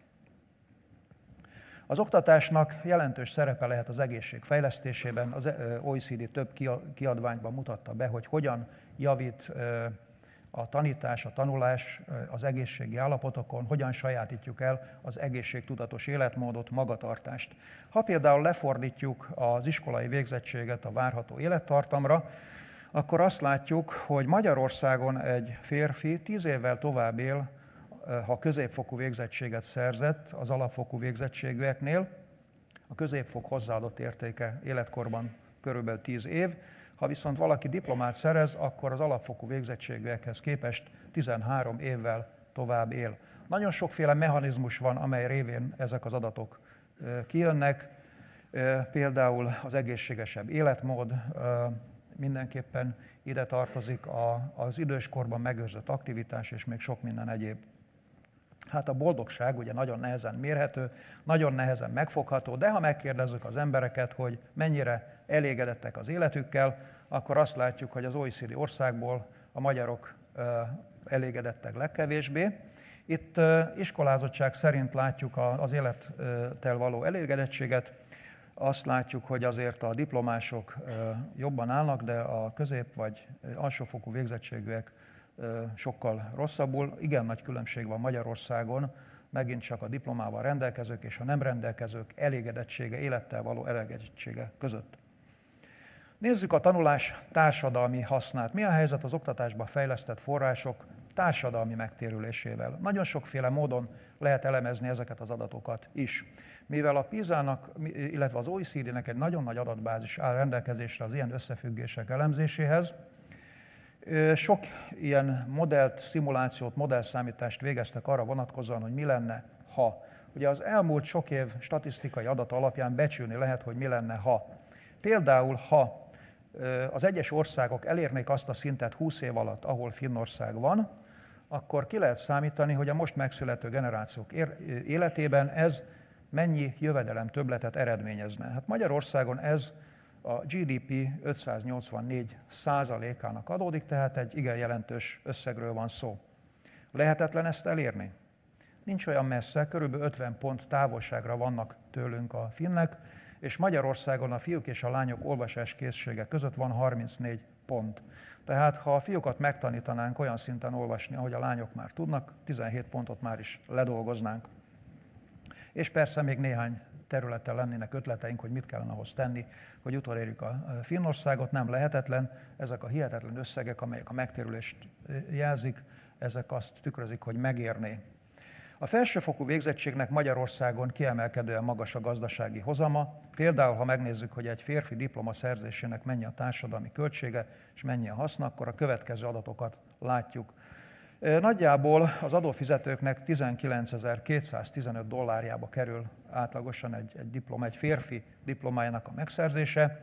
S2: Az oktatásnak jelentős szerepe lehet az egészség fejlesztésében. Az OECD több kiadványban mutatta be, hogy hogyan javít a tanítás, a tanulás az egészségi állapotokon, hogyan sajátítjuk el az egészségtudatos életmódot, magatartást. Ha például lefordítjuk az iskolai végzettséget a várható élettartamra, akkor azt látjuk, hogy Magyarországon egy férfi 10 évvel tovább él, ha középfokú végzettséget szerzett az alapfokú végzettségűeknél, a középfok hozzáadott értéke életkorban körülbelül 10 év, ha viszont valaki diplomát szerez, akkor az alapfokú végzettségűekhez képest 13 évvel tovább él. Nagyon sokféle mechanizmus van, amely révén ezek az adatok kijönnek, például az egészségesebb életmód, mindenképpen ide tartozik az időskorban megőrzött aktivitás, és még sok minden egyéb. Hát a boldogság ugye nagyon nehezen mérhető, nagyon nehezen megfogható, de ha megkérdezzük az embereket, hogy mennyire elégedettek az életükkel, akkor azt látjuk, hogy az OECD országból a magyarok elégedettek legkevésbé. Itt iskolázottság szerint látjuk az élettel való elégedettséget, azt látjuk, hogy azért a diplomások jobban állnak, de a közép- vagy alsófokú végzettségűek sokkal rosszabbul. Igen nagy különbség van Magyarországon, megint csak a diplomával rendelkezők és a nem rendelkezők elégedettsége, élettel való elégedettsége között. Nézzük a tanulás társadalmi hasznát. Mi a helyzet az oktatásba fejlesztett források társadalmi megtérülésével? Nagyon sokféle módon lehet elemezni ezeket az adatokat is. Mivel a PISA-nak, illetve az OECD-nek egy nagyon nagy adatbázis áll rendelkezésre az ilyen összefüggések elemzéséhez, sok ilyen modellt, szimulációt, modellszámítást végeztek arra vonatkozóan, hogy mi lenne, ha. Ugye az elmúlt sok év statisztikai adat alapján becsülni lehet, hogy mi lenne, ha. Például, ha az egyes országok elérnék azt a szintet 20 év alatt, ahol Finnország van, akkor ki lehet számítani, hogy a most megszülető generációk életében ez mennyi jövedelem többletet eredményezne. Hát Magyarországon ez a GDP 584%-ának adódik, tehát egy igen jelentős összegről van szó. Lehetetlen ezt elérni? Nincs olyan messze, körülbelül 50 pont távolságra vannak tőlünk a finnek, és Magyarországon a fiúk és a lányok olvasáskészsége között van 34 pont. Tehát ha a fiúkat megtanítanánk olyan szinten olvasni, ahogy a lányok már tudnak, 17 pontot már is ledolgoznánk. És persze még néhány területen lennének ötleteink, hogy mit kellene ahhoz tenni, hogy utolérjük a Finnországot. Nem lehetetlen, ezek a hihetetlen összegek, amelyek a megtérülést jelzik, ezek azt tükrözik, hogy megérné. A felsőfokú végzettségnek Magyarországon kiemelkedően magas a gazdasági hozama. Például, ha megnézzük, hogy egy férfi diploma szerzésének mennyi a társadalmi költsége, és mennyi a haszna, akkor a következő adatokat látjuk. Nagyjából az adófizetőknek 19.215 dollárjába kerül átlagosan egy diploma, egy férfi diplomájának a megszerzése.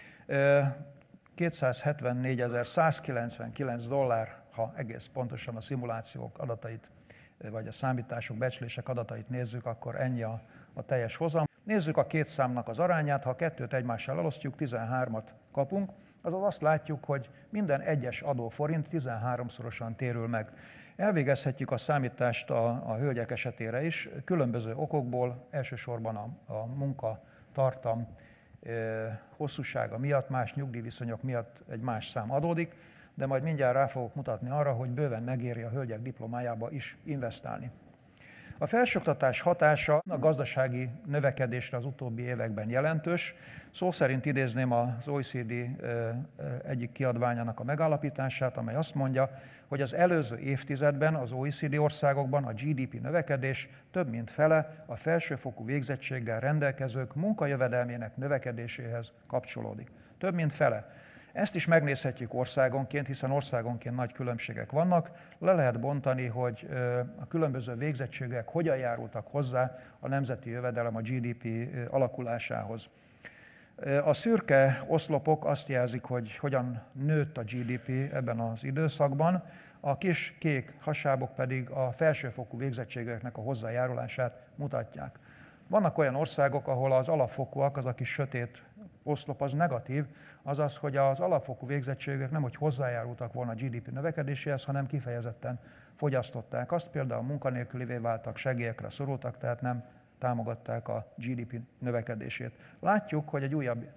S2: 274.199 dollár, ha egész pontosan a szimulációk adatait, vagy a számítások, becslések adatait nézzük, akkor ennyi a teljes hozam. Nézzük a két számnak az arányát, ha a kettőt egymással elosztjuk, 13-at kapunk, azaz azt látjuk, hogy minden egyes adóforint 13-szorosan térül meg. Elvégezhetjük a számítást a hölgyek esetére is, különböző okokból, elsősorban a munkatartam hosszúsága miatt, más nyugdíjviszonyok miatt egy más szám adódik, de majd mindjárt rá fogok mutatni arra, hogy bőven megéri a hölgyek diplomájába is investálni. A felsőoktatás hatása a gazdasági növekedésre az utóbbi években jelentős. Szó szerint idézném az OECD egyik kiadványának a megállapítását, amely azt mondja, hogy az előző évtizedben az OECD országokban a GDP növekedés több mint fele a felsőfokú végzettséggel rendelkezők munkajövedelmének növekedéséhez kapcsolódik. Több mint fele. Ezt is megnézhetjük országonként, hiszen országonként nagy különbségek vannak. Le lehet bontani, hogy a különböző végzettségek hogyan járultak hozzá a nemzeti jövedelem, a GDP alakulásához. A szürke oszlopok azt jelzik, hogy hogyan nőtt a GDP ebben az időszakban, a kis kék hasábok pedig a felsőfokú végzettségeknek a hozzájárulását mutatják. Vannak olyan országok, ahol az alapfokúak, az a kis sötét oszlop az negatív, azaz, hogy az alapfokú végzettségek nem hogy hozzájárultak volna a GDP növekedéséhez, hanem kifejezetten fogyasztották azt, például munkanélkülivé váltak, segélyekre szorultak, tehát nem támogatták a GDP növekedését. Látjuk, hogy egy újabb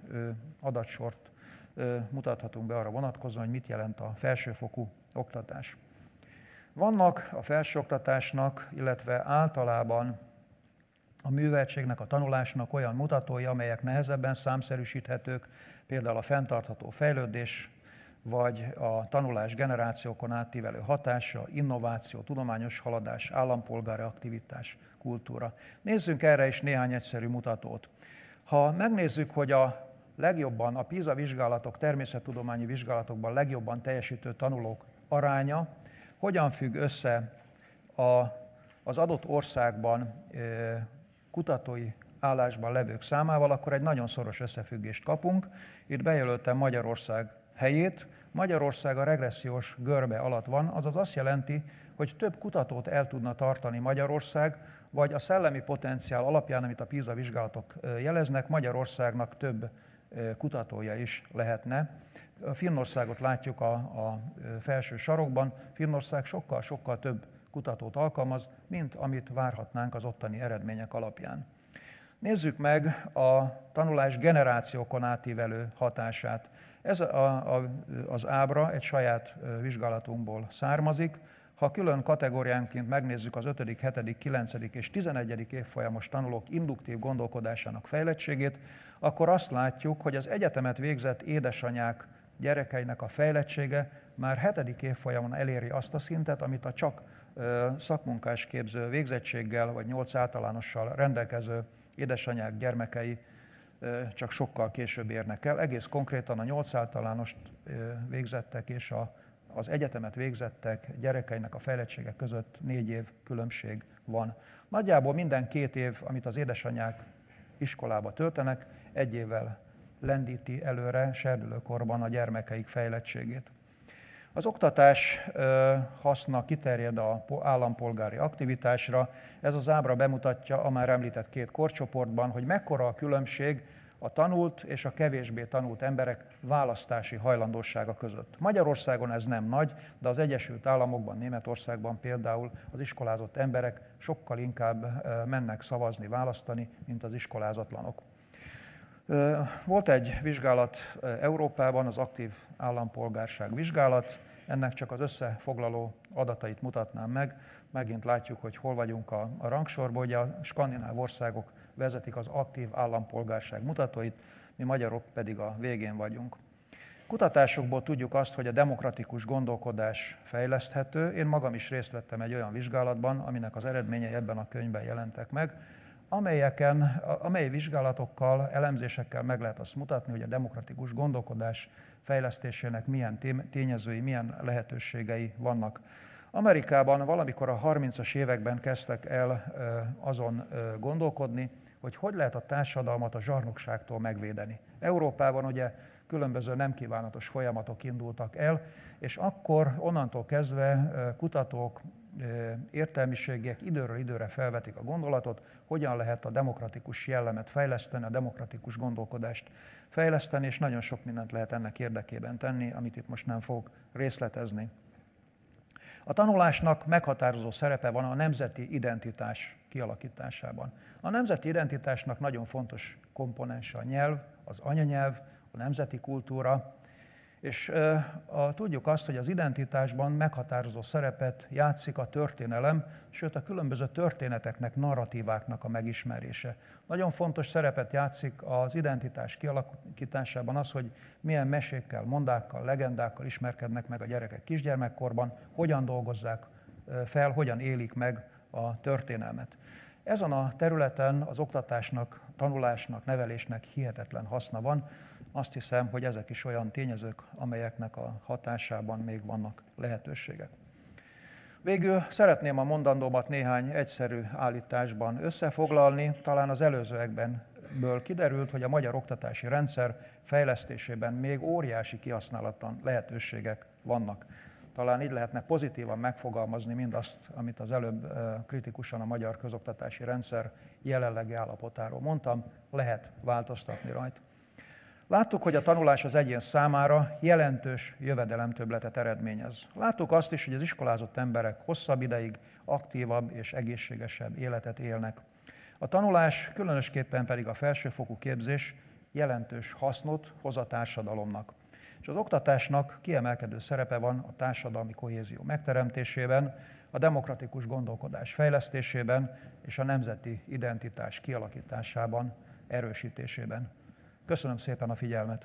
S2: adatsort mutathatunk be arra vonatkozóan, hogy mit jelent a felsőfokú oktatás. Vannak a felsőoktatásnak, illetve általában a műveltségnek, a tanulásnak olyan mutatói, amelyek nehezebben számszerűsíthetők, például a fenntartható fejlődés, vagy a tanulás generációkon átívelő hatása, innováció, tudományos haladás, állampolgári aktivitás, kultúra. Nézzünk erre is néhány egyszerű mutatót. Ha megnézzük, hogy a legjobban, a PISA vizsgálatok, természettudományi vizsgálatokban legjobban teljesítő tanulók aránya hogyan függ össze az adott országban kutatói állásban levők számával, akkor egy nagyon szoros összefüggést kapunk. Itt bejelöltem Magyarország helyét. Magyarország a regressziós görbe alatt van, azaz azt jelenti, hogy több kutatót el tudna tartani Magyarország, vagy a szellemi potenciál alapján, amit a PISA vizsgálatok jeleznek, Magyarországnak több kutatója is lehetne. Finnországot látjuk a felső sarokban. Finnország sokkal több kutatót alkalmaz, mint amit várhatnánk az ottani eredmények alapján. Nézzük meg a tanulás generációkon átívelő hatását. Ez az ábra egy saját vizsgálatunkból származik. Ha külön kategóriánként megnézzük az 5., 7., 9. és 11. évfolyamos tanulók induktív gondolkodásának fejlettségét, akkor azt látjuk, hogy az egyetemet végzett édesanyák gyerekeinek a fejlettsége már 7. évfolyamon eléri azt a szintet, amit a csak szakmunkásképző végzettséggel vagy 8 általánossal rendelkező édesanyák gyermekei csak sokkal később érnek el. Egész konkrétan a 8 általánost végzettek és az egyetemet végzettek gyerekeinek a fejlettsége között 4 év különbség van. Nagyjából minden 2 év, amit az édesanyák iskolába töltenek, 1 évvel lendíti előre serdülőkorban a gyermekeik fejlettségét. Az oktatás haszna kiterjed az állampolgári aktivitásra. Ez az ábra bemutatja a már említett 2 korcsoportban, hogy mekkora a különbség a tanult és a kevésbé tanult emberek választási hajlandósága között. Magyarországon ez nem nagy, de az Egyesült Államokban, Németországban például az iskolázott emberek sokkal inkább mennek szavazni, választani, mint az iskolázatlanok. Volt egy vizsgálat Európában, az aktív állampolgárság vizsgálat, ennek csak az összefoglaló adatait mutatnám meg. Megint látjuk, hogy hol vagyunk a rangsorban, ugye a skandináv országok vezetik az aktív állampolgárság mutatóit, mi magyarok pedig a végén vagyunk. Kutatásokból tudjuk azt, hogy a demokratikus gondolkodás fejleszthető. Én magam is részt vettem egy olyan vizsgálatban, aminek az eredményei ebben a könyvben jelentek meg, amely vizsgálatokkal, elemzésekkel meg lehet azt mutatni, hogy a demokratikus gondolkodás fejlesztésének milyen tényezői, milyen lehetőségei vannak. Amerikában valamikor a 30-as években kezdtek el azon gondolkodni, hogy lehet a társadalmat a zsarnokságtól megvédeni. Európában ugye különböző nem kívánatos folyamatok indultak el, és akkor onnantól kezdve kutatók, értelmiségiek időről időre felvetik a gondolatot, hogyan lehet a demokratikus jellemet fejleszteni, a demokratikus gondolkodást fejleszteni, és nagyon sok mindent lehet ennek érdekében tenni, amit itt most nem fogok részletezni. A tanulásnak meghatározó szerepe van a nemzeti identitás kialakításában. A nemzeti identitásnak nagyon fontos komponense a nyelv, az anyanyelv, a nemzeti kultúra, és tudjuk azt, hogy az identitásban meghatározó szerepet játszik a történelem, sőt a különböző történeteknek, narratíváknak a megismerése. Nagyon fontos szerepet játszik az identitás kialakításában az, hogy milyen mesékkel, mondákkal, legendákkal ismerkednek meg a gyerekek kisgyermekkorban, hogyan dolgozzák fel, hogyan élik meg a történelmet. Ezen a területen az oktatásnak, tanulásnak, nevelésnek hihetetlen haszna van. Azt hiszem, hogy ezek is olyan tényezők, amelyeknek a hatásában még vannak lehetőségek. Végül szeretném a mondandómat néhány egyszerű állításban összefoglalni. Talán az előzőekből kiderült, hogy a magyar oktatási rendszer fejlesztésében még óriási kihasználatlan lehetőségek vannak. Talán így lehetne pozitívan megfogalmazni mindazt, amit az előbb kritikusan a magyar közoktatási rendszer jelenlegi állapotáról mondtam, lehet változtatni rajta. Láttuk, hogy a tanulás az egyén számára jelentős jövedelemtöbbletet eredményez. Láttuk azt is, hogy az iskolázott emberek hosszabb ideig aktívabb és egészségesebb életet élnek. A tanulás, különösképpen pedig a felsőfokú képzés jelentős hasznot hoz a társadalomnak. és az oktatásnak kiemelkedő szerepe van a társadalmi kohézió megteremtésében, a demokratikus gondolkodás fejlesztésében és a nemzeti identitás kialakításában, erősítésében. Köszönöm szépen a figyelmet!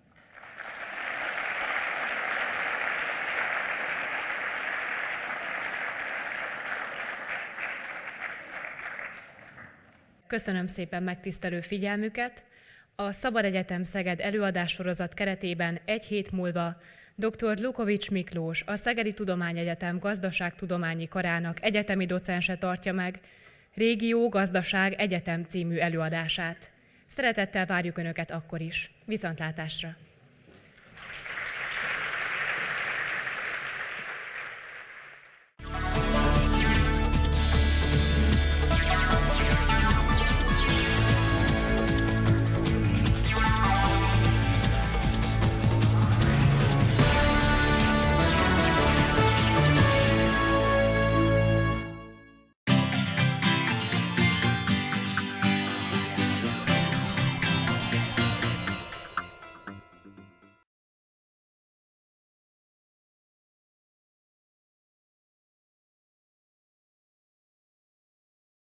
S1: Köszönöm szépen megtisztelő figyelmüket! A Szabad Egyetem Szeged előadássorozat keretében egy hét múlva dr. Lukovics Miklós, a Szegedi Tudományegyetem Gazdaságtudományi Karának egyetemi docense tartja meg Régió Gazdaság Egyetem című előadását. Szeretettel várjuk Önöket akkor is. Viszontlátásra!